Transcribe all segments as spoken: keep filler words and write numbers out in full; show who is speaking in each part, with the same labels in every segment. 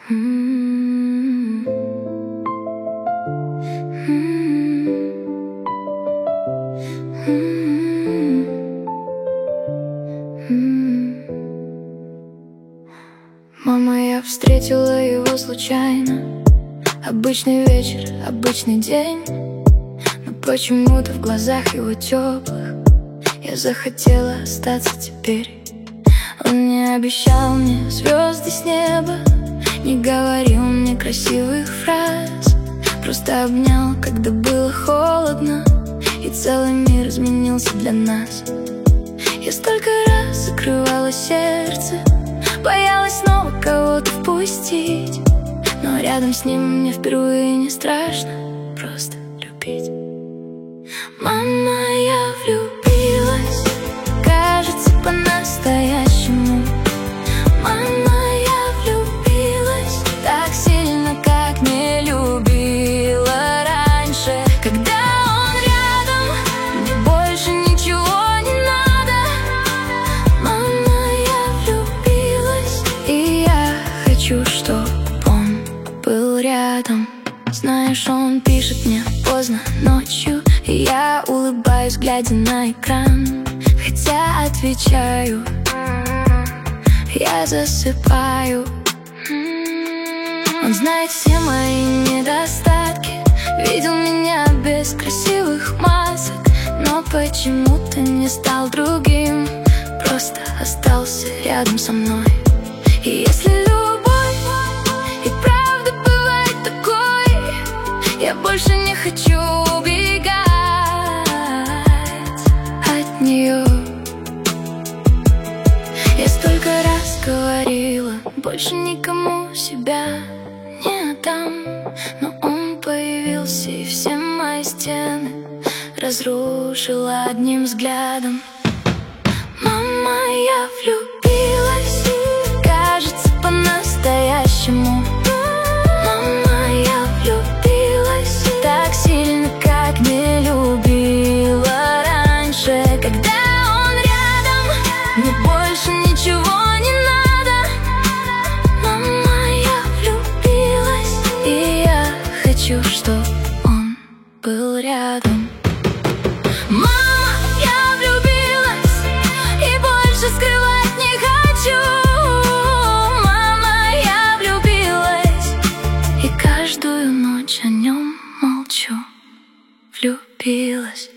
Speaker 1: М-м-м. М-м-м. Мама, я встретила его случайно. Обычный вечер, обычный день, но почему-то в глазах его теплых я захотела остаться теперь. Он не обещал мне звезды с неба, не говорил мне красивых фраз, просто обнял, когда было холодно, и целый мир изменился для нас. Я столько раз закрывала сердце, боялась снова кого-то впустить, но рядом с ним мне впервые не страшно просто любить. Мама, я влюбилась, кажется, по-настоящему. Мама, я влюбилась так сильно, как не любила раньше. Когда он рядом, мне больше ничего не надо. Мама, я влюбилась, и я хочу, чтобы он был рядом. Знаешь, он пишет мне поздно ночью, и я улыбаюсь, глядя на экран, хотя отвечаю, я засыпаю. Он знает все мои недостатки, видел меня без красивых масок, но почему-то не стал другим, просто остался рядом со мной. И если любовь и правда бывает такой, я больше не хочу убегать от нее. Я столько раз говорила, больше никому себя не отдам, но он появился и все мои стены разрушил одним взглядом. Мама, я влюбилась, кажется, по-настоящему. Мама, я влюбилась так сильно, как не любила раньше. Когда он рядом, мне больше ничего не надо. Мама, я влюбилась, и я хочу, чтобы он был рядом. Мама, я влюбилась, и больше скрывать не хочу. Мама, я влюбилась, и каждую ночь о нем молчу. Влюбилась.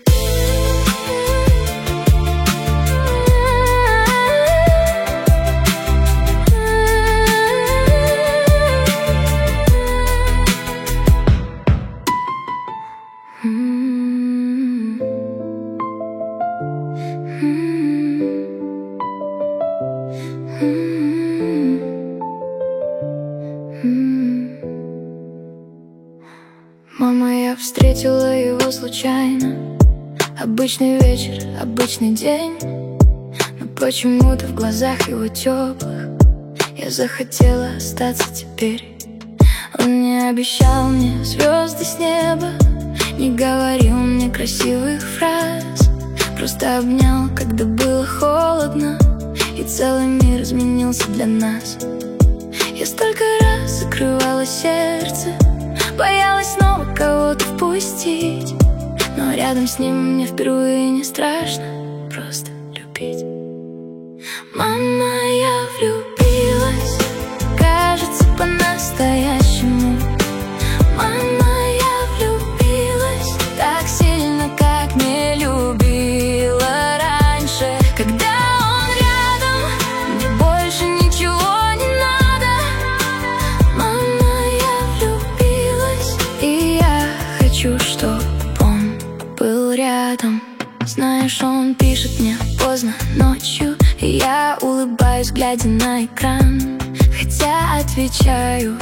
Speaker 1: Мама, я встретила его случайно. Обычный вечер, обычный день, но почему-то в глазах его теплых я захотела остаться теперь. Он не обещал мне звезды с неба, не говорил мне красивых фраз, просто обнял, когда было холодно, и целый мир изменился для нас. Я столько раз закрывала сердце, боялась снова кого-то впустить, но рядом с ним мне впервые не страшно просто любить. Мама, я влюбилась, кажется, по-настоящему. Мама, я влюбилась так сильно, как не любила раньше. Когда он рядом, мне больше ничего не надо. Мама, я влюбилась, и я хочу, чтобы он был рядом. Знаешь, он пишет мне поздно ночью, и я улыбаюсь, глядя на экран, хотя отвечаю,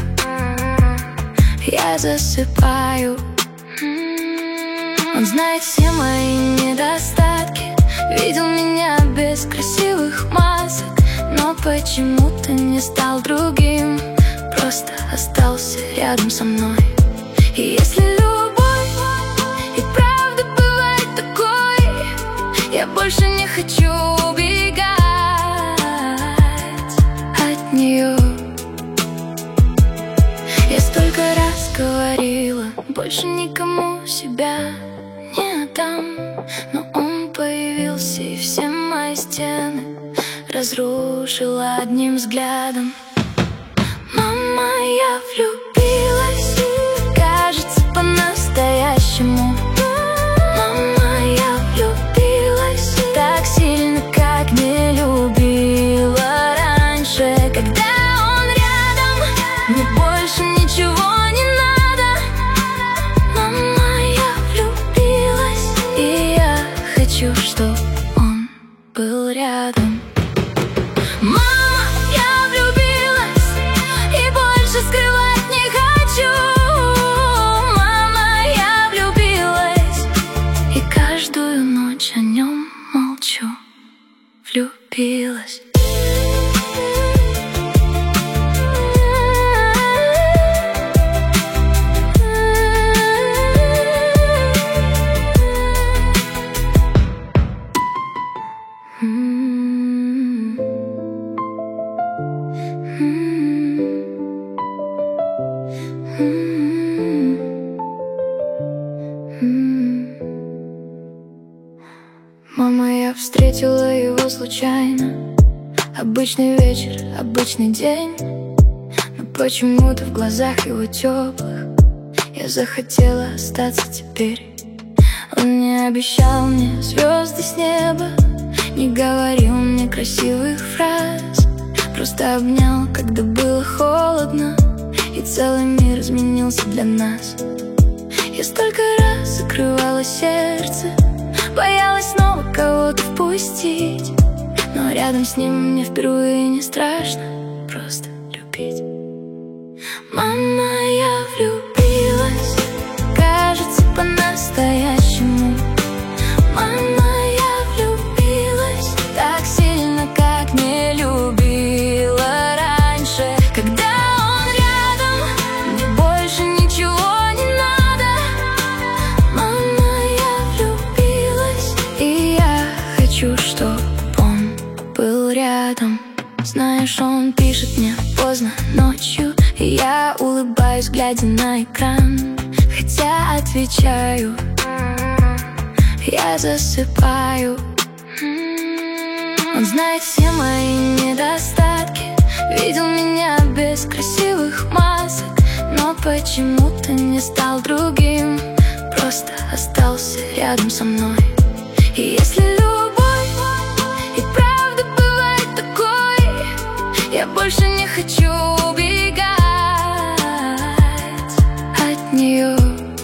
Speaker 1: я засыпаю. Он знает все мои недостатки, видел меня без красивых масок, но почему-то не стал другим, просто остался рядом со мной. И если любовь и правда бывает такой, я больше не хочу убегать от нее. больше никому себя не отдам. Но он появился и все мои стены разрушил одним взглядом. Мама, я влюбилась, кажется, по-настоящему. Мама, я влюбилась так сильно, как не любила раньше. Когда он рядом, мне больше ничего не надо. Мама, я влюбилась, и я хочу, чтоб он был рядом. Мама, я влюбилась и больше скрывать не хочу. Мама, я влюбилась и каждую ночь о нем молчу. Влюбилась. Мама, я встретила его случайно. Обычный вечер, обычный день, но почему-то в глазах его теплых я захотела остаться теперь. Он не обещал мне звезды с неба, не говорил мне красивых фраз, просто обнял, когда было холодно, и целый мир изменился для нас. Я столько раз закрывала сердце, боялась снова кого-то впустить, но рядом с ним мне впервые не страшно просто любить. Мама, я влюбилась, кажется, по-настоящему. Мама, я влюбилась так сильно, как не любила раньше. Когда он рядом, мне больше ничего не надо. Мама, я влюбилась, и я хочу, чтоб он был рядом. Знаешь, он пишет мне поздно ночью, и я улыбаюсь, глядя на экран, хотя отвечаю, я засыпаю. Он знает все мои недостатки, видел меня без красивых масок, но почему-то не стал другим, просто остался рядом со мной. И если любовь и правда бывает такой, я больше не хочу убегать от нее.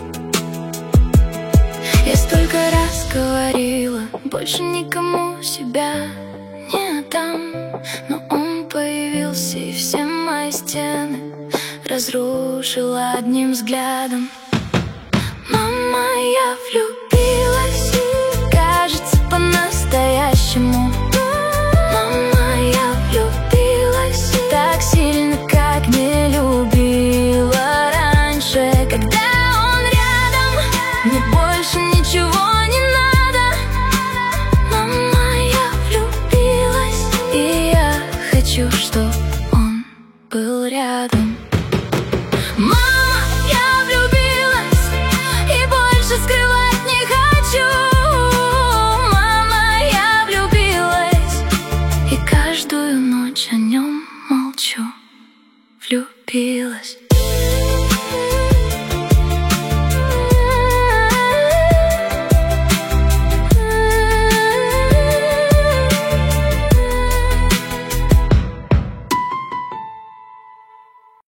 Speaker 1: Я столько раз говорила, больше никому себя не отдам, но он появился и все мои стены разрушил одним взглядом. Мама, я влюбилась, кажется, по-настоящему. Мама, я влюбилась так сильно, как не любила раньше. Когда он рядом, мне больше ничего не надо. Мама, я влюбилась, и я хочу, чтоб он был рядом. Мама, я влюбилась и больше скрывать не хочу. Мама, я влюбилась и каждую ночь о нем молчу. Влюбилась.